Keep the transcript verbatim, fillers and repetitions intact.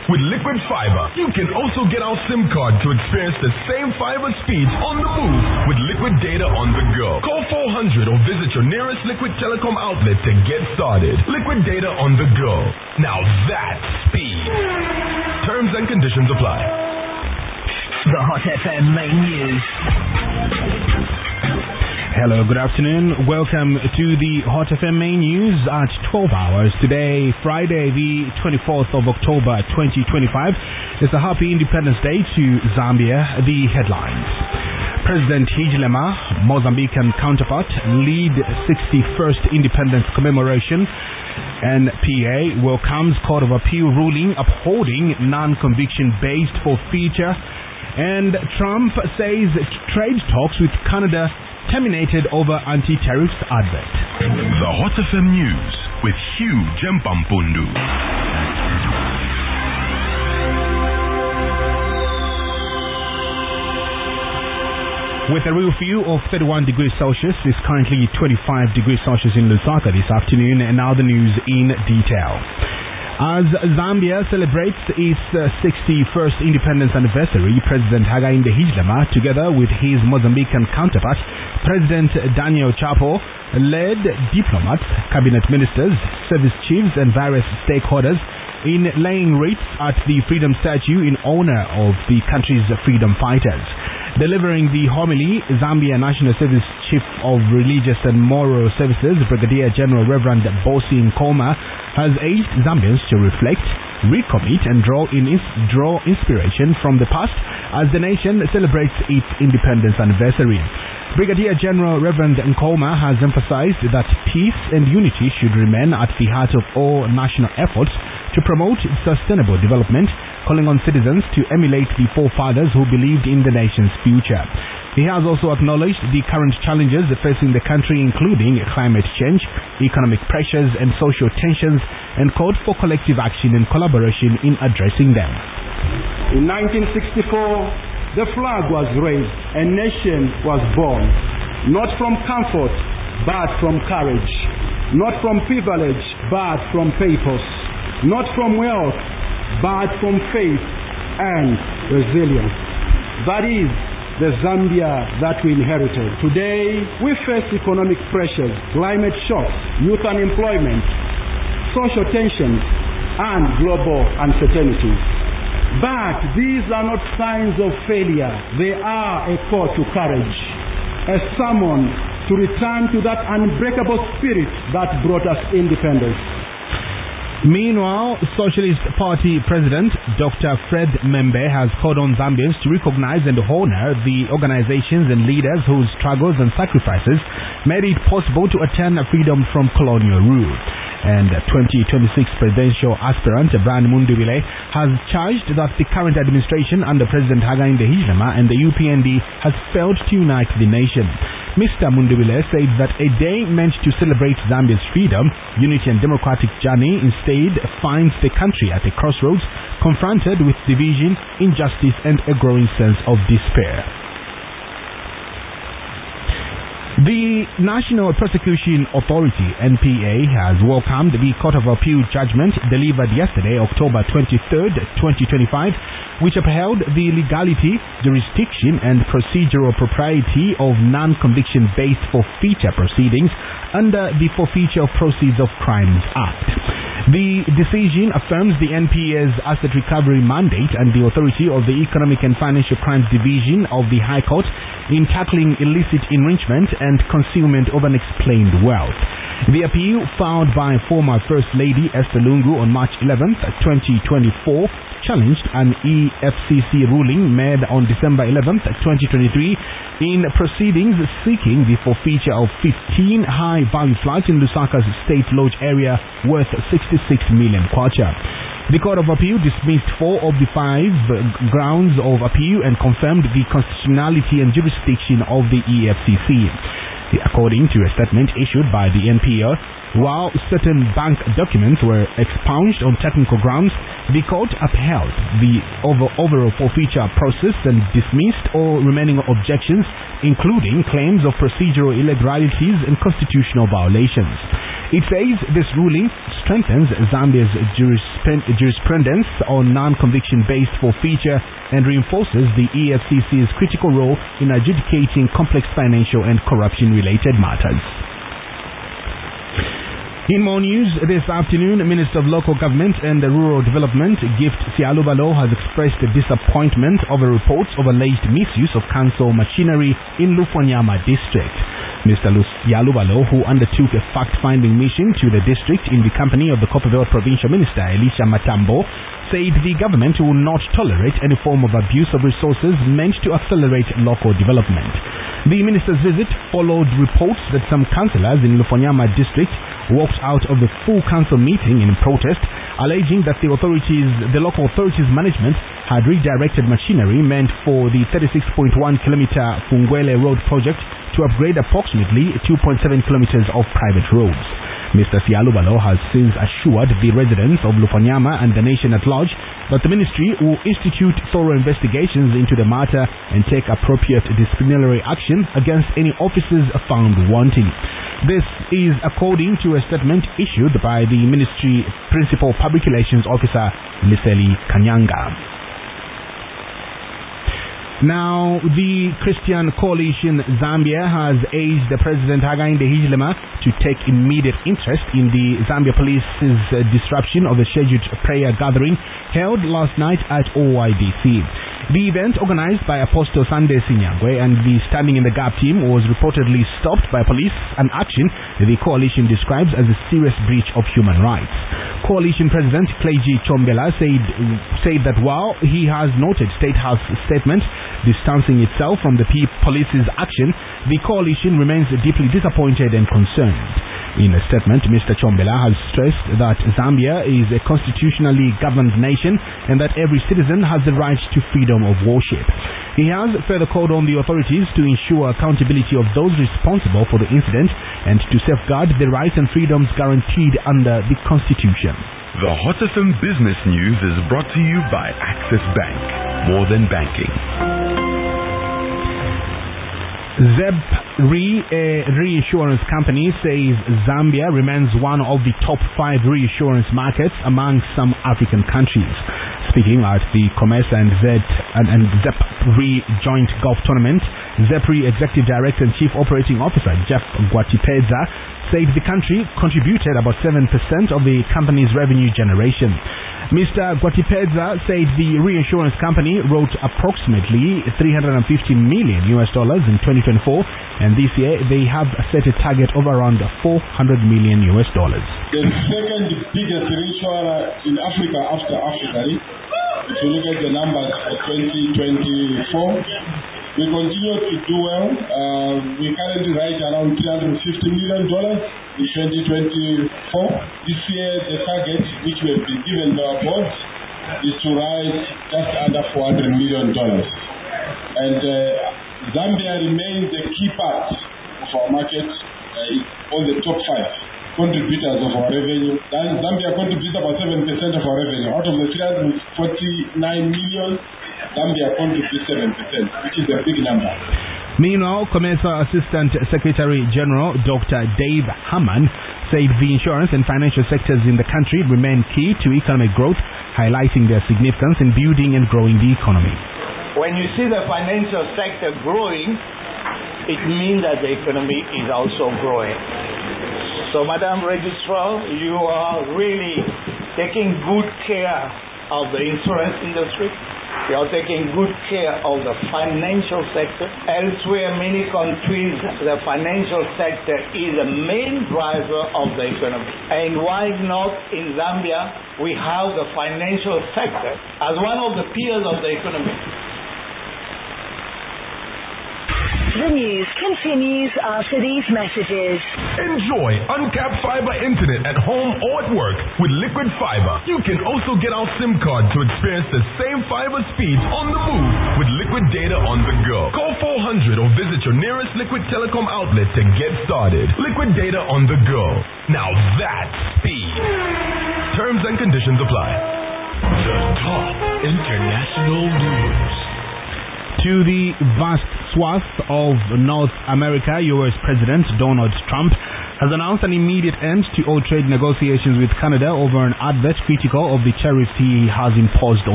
With Liquid Fiber, you can also get our SIM card to experience the same fiber speeds on the move with Liquid Data on the go. Call four hundred or visit your nearest Liquid Telecom outlet to get started. Liquid Data on the go. Now that's speed. Terms and conditions apply. The Hot F M main news. Hello, good afternoon. Welcome to the Hot F M main news at twelve hours. Today, Friday, the twenty-fourth of October, twenty twenty-five. It's a happy Independence Day to Zambia. The headlines. President Hichilema, Mozambican counterpart, lead sixty-first Independence commemoration. N P A welcomes Court of Appeal ruling upholding non-conviction based forfeiture. And Trump says trade talks with Canada terminated over anti-tariffs advert. The Hot F M News with Hugh Jempampundu. With a real view of thirty-one degrees Celsius, it's currently twenty-five degrees Celsius in Lusaka this afternoon, and now the news in detail. As Zambia celebrates its uh, sixty-first independence anniversary, President Hakainde Hichilema, together with his Mozambican counterpart, President Daniel Chapo, led diplomats, cabinet ministers, service chiefs and various stakeholders in laying wreaths at the Freedom Statue in honor of the country's freedom fighters. Delivering the homily, Zambia National Service Chief of Religious and Moral Services, Brigadier General Reverend Bosi Nkoma, has urged Zambians to reflect, recommit and draw, in draw inspiration from the past as the nation celebrates its independence anniversary. Brigadier General Reverend Nkoma has emphasized that peace and unity should remain at the heart of all national efforts to promote sustainable development, calling on citizens to emulate the forefathers who believed in the nation's future. He has also acknowledged the current challenges facing the country, including climate change, economic pressures and social tensions, and called for collective action and collaboration in addressing them. In nineteen sixty-four, the flag was raised, a nation was born, not from comfort, but from courage, not from privilege, but from purpose, not from wealth, but from faith and resilience. That is the Zambia that we inherited. Today, we face economic pressures, climate shocks, youth unemployment, social tensions, and global uncertainties. But these are not signs of failure. They are a call to courage, a summon to return to that unbreakable spirit that brought us independence. Meanwhile, Socialist Party President Doctor Fred Membe has called on Zambians to recognize and honor the organizations and leaders whose struggles and sacrifices made it possible to attain freedom from colonial rule. And twenty twenty-six presidential aspirant Brian Mundubile has charged that the current administration under President Hakainde Hichilema and the U P N D has failed to unite the nation. Mister Mundubile said that a day meant to celebrate Zambia's freedom, unity and democratic journey instead finds the country at a crossroads, confronted with division, injustice and a growing sense of despair. The National Prosecution Authority, N P A, has welcomed the Court of Appeal judgment delivered yesterday, October twenty-third, twenty twenty-five, which upheld the legality, jurisdiction and procedural propriety of non-conviction-based forfeiture proceedings under the Forfeiture of Proceeds of Crimes Act. The decision affirms the N P A's asset recovery mandate and the authority of the Economic and Financial Crimes Division of the High Court in tackling illicit enrichment and concealment of unexplained wealth. The appeal, filed by former First Lady Esther Lungu on March eleventh, twenty twenty-four, challenged an E F C C ruling made on December eleventh, twenty twenty-three in proceedings seeking the forfeiture of fifteen high-value flats in Lusaka's State Lodge area worth sixty-six million kwacha. The Court of Appeal dismissed four of the five grounds of appeal and confirmed the constitutionality and jurisdiction of the E F C C. According to a statement issued by the N P A, while certain bank documents were expunged on technical grounds, the court upheld the over overall forfeiture process and dismissed all remaining objections, including claims of procedural irregularities and constitutional violations. It says this ruling strengthens Zambia's jurisprudence on non-conviction-based forfeiture and reinforces the E F C C's critical role in adjudicating complex financial and corruption-related matters. In more news, this afternoon, Minister of Local Government and Rural Development, Gift Sialubalo, has expressed disappointment over reports of alleged misuse of council machinery in Lufwanyama district. Mister Sialubalo, who undertook a fact-finding mission to the district in the company of the Copperbelt Provincial Minister Elisha Matambo, said the government will not tolerate any form of abuse of resources meant to accelerate local development. The minister's visit followed reports that some councillors in Lufwanyama district walked out of the full council meeting in protest, alleging that the authorities, the local authorities management had redirected machinery meant for the thirty-six point one kilometer Fungwele Road project to upgrade approximately two point seven kilometers of private roads. Mister Sialubalo has since assured the residents of Lufwanyama and the nation at large that the ministry will institute thorough investigations into the matter and take appropriate disciplinary action against any officers found wanting. This is according to a statement issued by the ministry principal public relations officer Liseli Kanyanga. Now, the Christian Coalition Zambia has urged the President Hakainde Hichilema to take immediate interest in the Zambia Police's uh, disruption of a scheduled prayer gathering held last night at O I D C. The event, organized by Apostle Sunday Sinyangwe and the Standing in the Gap team, was reportedly stopped by police, an action the coalition describes as a serious breach of human rights. Coalition President Cleji Chombela said, said that while he has noted State House statement distancing itself from the police's action, the coalition remains deeply disappointed and concerned. In a statement, Mister Chombela has stressed that Zambia is a constitutionally governed nation and that every citizen has the right to freedom of worship. He has further called on the authorities to ensure accountability of those responsible for the incident and to safeguard the rights and freedoms guaranteed under the Constitution. The Hot F M Business News is brought to you by Access Bank. More than banking. Zeb Re, a reinsurance company, says Zambia remains one of the top five reinsurance markets among some African countries. Speaking at the Comesa and Zed and, and Zep Re joint golf tournament, Zep Re Executive Director and Chief Operating Officer Jeff Gwatipedza said the country contributed about seven percent of the company's revenue generation. Mister Gwatipedza said the reinsurance company wrote approximately three hundred fifty million U S dollars in twenty twenty-four, and this year they have set a target of around four hundred million U S dollars. The second biggest reinsurer in Africa after Africa, if you look at the numbers for twenty twenty-four, we continue to do well. Uh, we currently write around three hundred fifty million dollars in twenty twenty-four. This year, the target which we have been given by our board is to write just under four hundred million dollars. And uh, Zambia remains a key part of our market, uh, on the top five contributors of our revenue. Then Zambia contributes about seven percent of our revenue. Out of the three hundred forty-nine million, Zambia contributes seven percent, which is a big number. Meanwhile, Comesa Assistant Secretary General Doctor Dave Hammond said the insurance and financial sectors in the country remain key to economic growth, highlighting their significance in building and growing the economy. When you see the financial sector growing, it means that the economy is also growing. So, Madam Registrar, you are really taking good care of the insurance industry. You are taking good care of the financial sector. Elsewhere, many countries, the financial sector is the main driver of the economy. And why not in Zambia, we have the financial sector as one of the pillars of the economy. The news continues after these messages. Enjoy uncapped fiber internet at home or at work with Liquid Fiber. You can also get our SIM card to experience the same fiber speeds on the move with Liquid Data on the go. Call four hundred or visit your nearest Liquid Telecom outlet to get started. Liquid Data on the go. Now that's speed. Terms and conditions apply. The top international news. To the vast swath of North America, U S President Donald Trump has announced an immediate end to all trade negotiations with Canada over an advert critical of the tariffs he has imposed on